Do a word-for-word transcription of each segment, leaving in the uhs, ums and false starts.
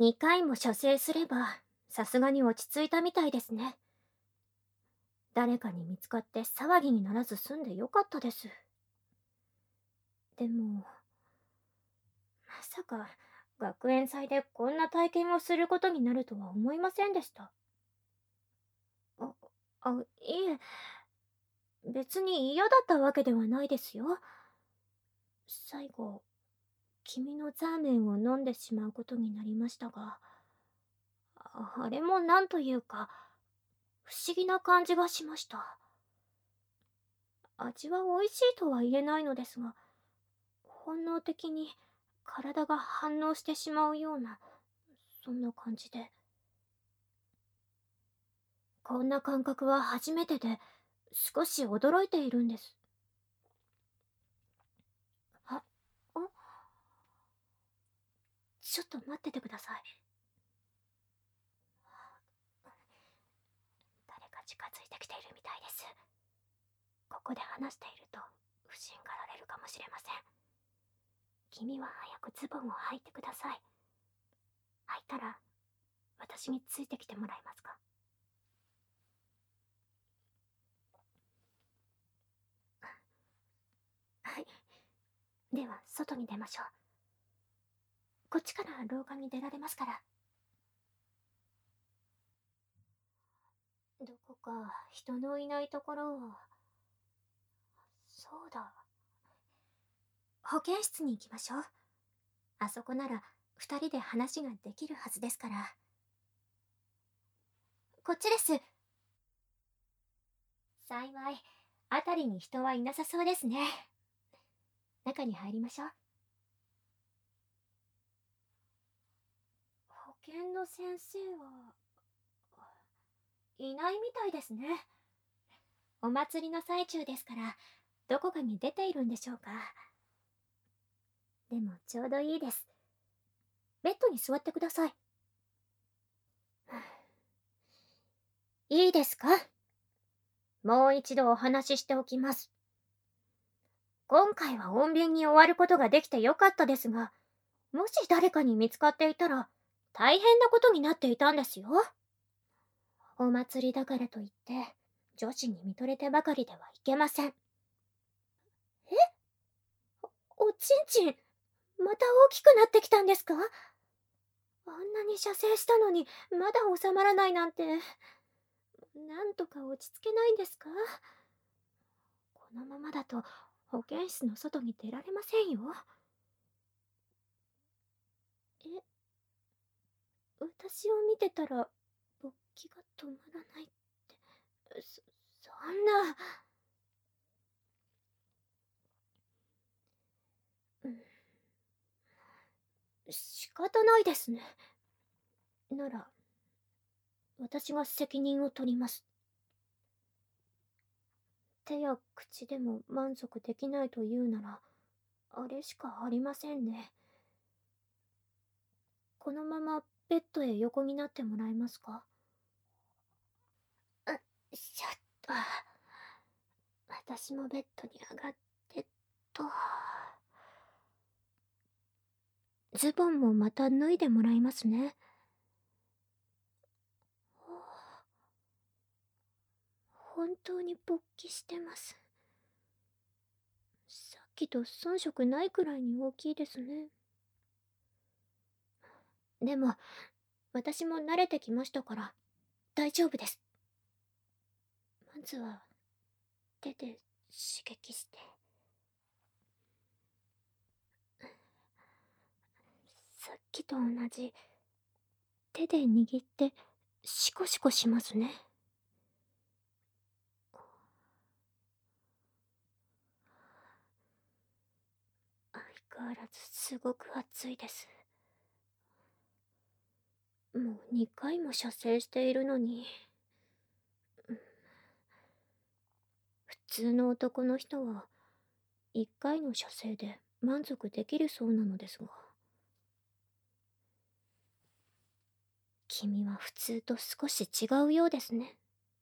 にかいも射精すれば、さすがに落ち着いたみたいですね。誰かに見つかって騒ぎにならず済んでよかったです。でも、まさか学園祭でこんな体験をすることになるとは思いませんでした。あ、あ、いえ、別に嫌だったわけではないですよ。最後、君のザーメンを飲んでしまうことになりましたが、ああれもなんというか、不思議な感じがしました。味は美味しいとは言えないのですが、本能的に体が反応してしまうような、そんな感じで。こんな感覚は初めてで、少し驚いているんです。あ、あ、ちょっと待っててください。誰か近づいてきているみたいです。ここで話していると不審がられるかもしれません。君は早くズボンを履いてください。履いたら私についてきてもらえますか？はい。では外に出ましょう。こっちから廊下に出られますから。どこか人のいないところを。そうだ。保健室に行きましょう。あそこなら二人で話ができるはずですから。こっちです。幸い、辺りに人はいなさそうですね。中に入りましょう。保健の先生はいないみたいですね。お祭りの最中ですから、どこかに出ているんでしょうか。でもちょうどいいです。ベッドに座ってください。いいですか？もう一度お話ししておきます。今回は穏便に終わることができてよかったですが、もし誰かに見つかっていたら、大変なことになっていたんですよ。お祭りだからといって、女子に見とれてばかりではいけません。え？おちんちん、また大きくなってきたんですか？あんなに射精したのに、まだ収まらないなんて。なんとか落ち着けないんですか？このままだと、保健室の外に出られませんよ。え、私を見てたら、勃起が止まらないって、そ、そんな。うん、仕方ないですね。なら、私が責任を取ります。手や口でも満足できないというなら、あれしかありませんね。このままベッドへ横になってもらえますか？あ、ちょっと。私もベッドに上がってっと。ズボンもまた脱いでもらいますね。本当に勃起してます。さっきと遜色ないくらいに大きいですね。でも、私も慣れてきましたから、大丈夫です。まずは、手で刺激して。さっきと同じ、手で握って、シコシコしますね。相変わらずすごく熱いです。もうにかいも射精しているのに。普通の男の人はいっかいの射精で満足できるそうなのですが、君は普通と少し違うようですね。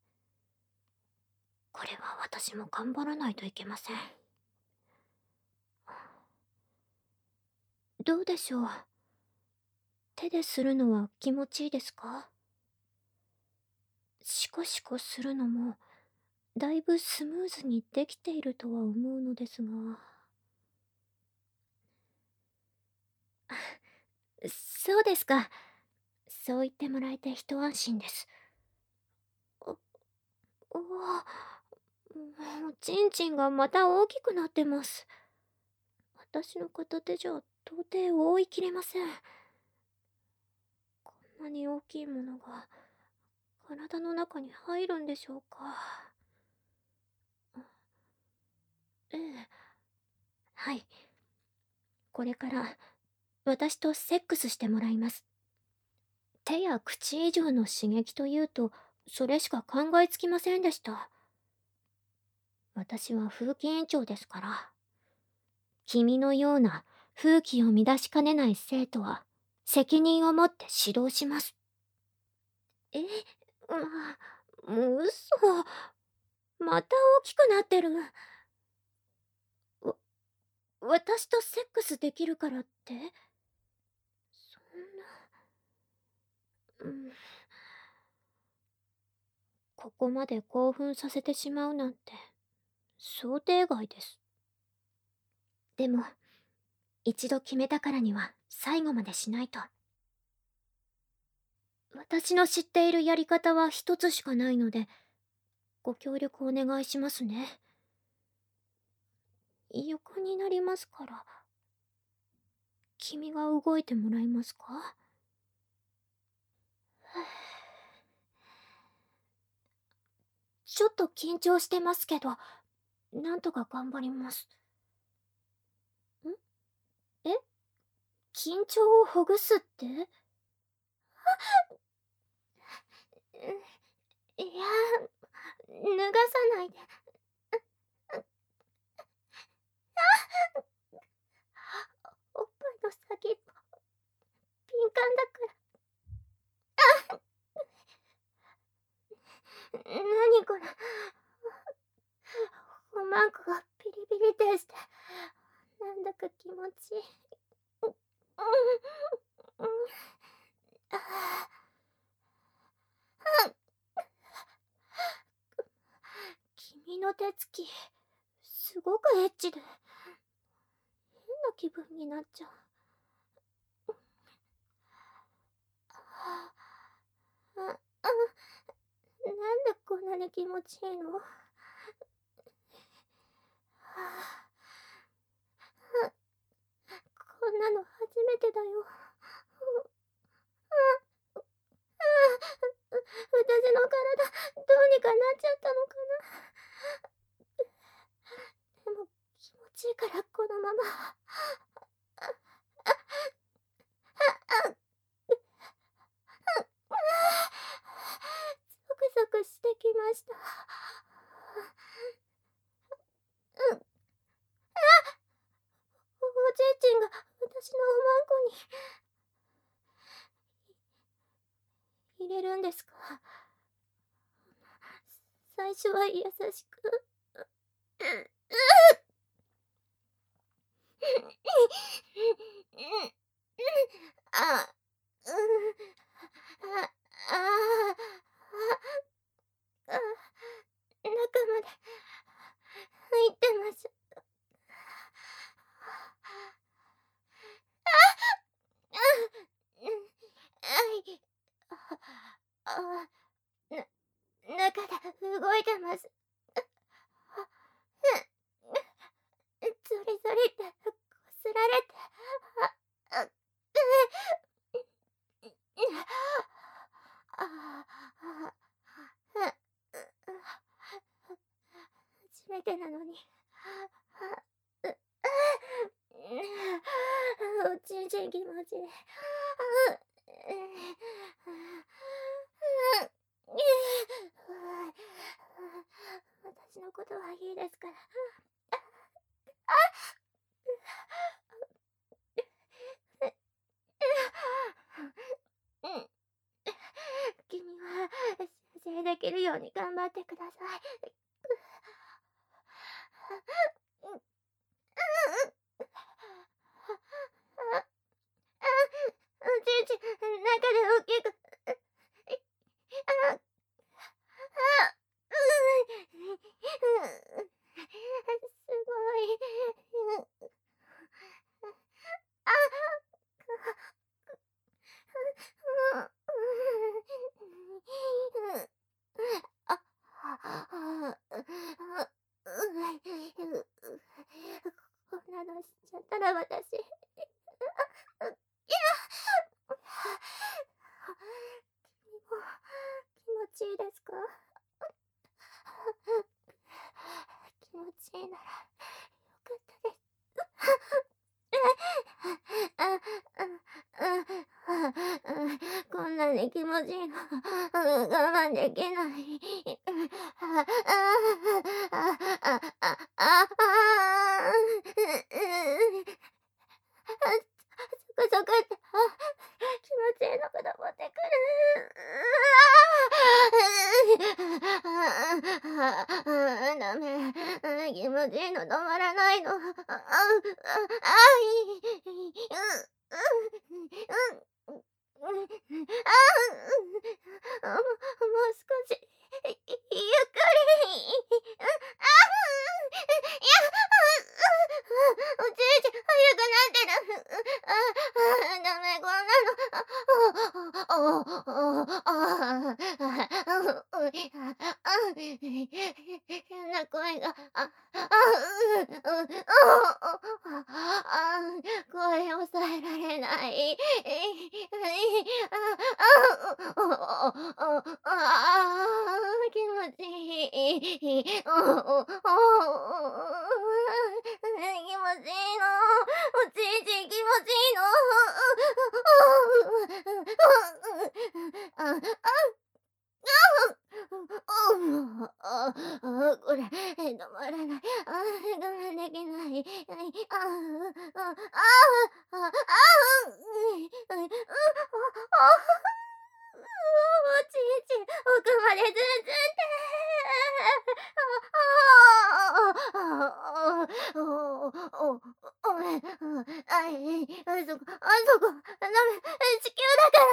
これは私も頑張らないといけません。どうでしょう。 手でするのは気持ちいいですか？シコシコするのもだいぶスムーズにできているとは思うのですが。そうですか。そう言ってもらえて一安心です。う、うわ、もうチンチンがまた大きくなってます。私の片手じゃ到底覆いきれません。こんなに大きいものが体の中に入るんでしょうか。ええ、はい。これから私とセックスしてもらいます。手や口以上の刺激というと、それしか考えつきませんでした。私は風紀委員長ですから。君のような風紀を乱しかねない生徒は責任を持って指導します。え、ま、もう嘘。また大きくなってる。わ、私とセックスできるからって？そんな、うん。ここまで興奮させてしまうなんて想定外です。でも、一度決めたからには最後までしないと。私の知っているやり方は一つしかないので、ご協力お願いしますね。横になりますから、君が動いてもらえますか？ちょっと緊張してますけど、なんとか頑張ります。ん？え？緊張をほぐすって？いや、脱がさないで。おっぱいの先っぽ、敏感だから。なにこれ。おまんこがピリピリってして、なんだか気持ちいい。うん、うん、ああ。君の手つき、すごくエッチで、変な気分になっちゃう。ああ、なんでこんなに気持ちいいの？はあ、こんなの初めてだよ。私の体、どうにかなっちゃったのかな。でも、気持ちいいからこのまま。ゾクゾクしてきました。うん。あ、おじいちんが私のおまんこに入れるんですか？最初は優しく。あ、うん、あ、あ、あ、中まで入ってます。あ、うん、はい。あ、な、中で動いてます。ゾリゾリってこすられて、あ、う、ああ、初めてなのに。おちんちん気持ちいい。私のことはいいですから。うん。君は修正できるように頑張ってください。うん。おじいちゃん、 ね、気持ちいいの。我慢できない。あ、ああ、あ、あ、あ、あ、ゾクゾクって、あ、気持ちいいのが登ってくる。ああ、ダメ。気持ちいいの止まらないの。あ、あ、あ、あ、いい、う、う、うん、うん、うん、ああ、もう少し、ゆっくり。いや、おじいちゃん、早くなってる。ああ、ダメ、こんなの。ああ、ああ、あ変な声が。あ、あ、う、う、あ、声抑えられない。あ、あ、あ、あ、気持ちいい。おお、おお、気持ちいいの。おちいち気持ちいいの。あ、あ、あ、あ、これ、止まらない。あ、我慢できない。あ、あ、あ、あ、あ、あ、おちいち奥までずんずんって。ああ、あい、あそこ、あそこ、ダメ、地球だから。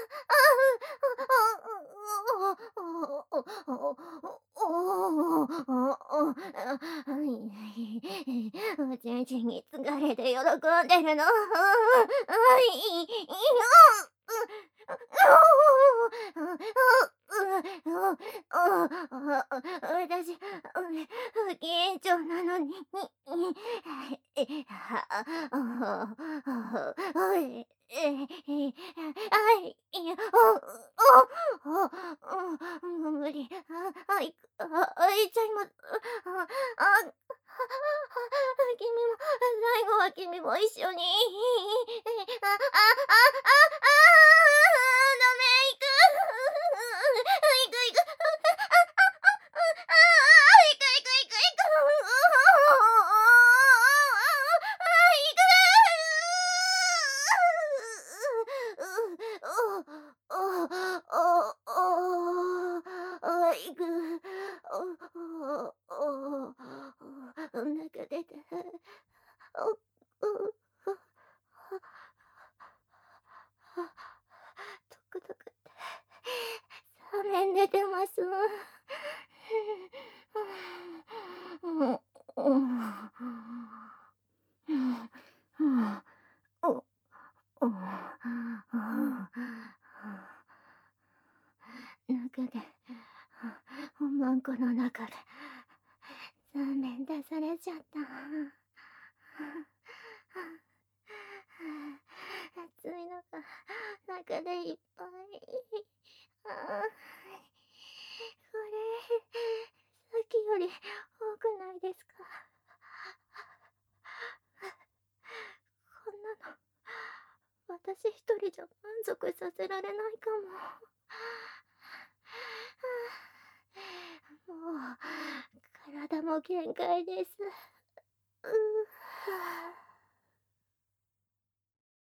おちんちんに疲れて喜んでるの。あい、いいよ。私、不謹張なのに。はい、無理。あ、い、あ、いっちゃいます。あ、君も、最後は君も一緒に。あ、あ、あ、あ、あ、ダメ、行く。行く、行く。あ、行く、行く、行く、行く。行く。行く。お腹出た。お、お、トクトクって、サメ寝てます。中で、本番この中で、残念出されちゃった。暑いのが中でいっぱい。あー、これ、さっきより多くないですか？こんなの、私一人じゃ満足させられないかも。もう、体も限界です。